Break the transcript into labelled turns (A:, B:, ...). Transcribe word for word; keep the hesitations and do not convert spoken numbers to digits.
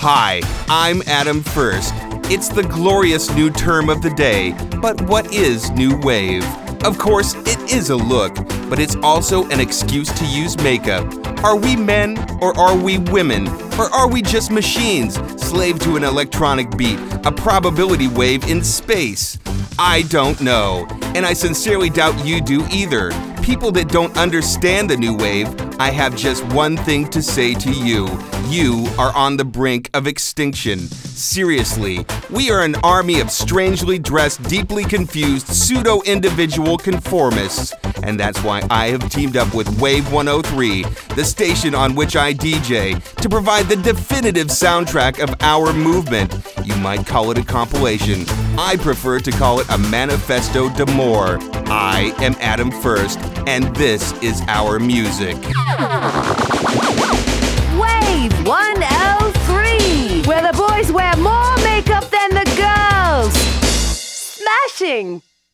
A: Hi, I'm Adam First. It's the glorious new term of the day, but what is new wave? Of course, it is a look, but it's also an excuse to use makeup. Are we men or are we women? Or are we just machines, slave to an electronic beat, a probability wave in space? I don't know, and I sincerely doubt you do either. People that don't understand the new wave, I have just one thing to say to you. You are on the brink of extinction. Seriously, we are an army of strangely dressed, deeply confused, pseudo-individual conformists. And that's why I have teamed up with Wave one oh three, the station on which I D J, to provide the definitive soundtrack of our movement. You might call it a compilation. I prefer to call it a manifesto d'amore. I am Adam First, and this is our music.
B: Wave one oh three, where the boys wear more makeup than the girls. Smashing!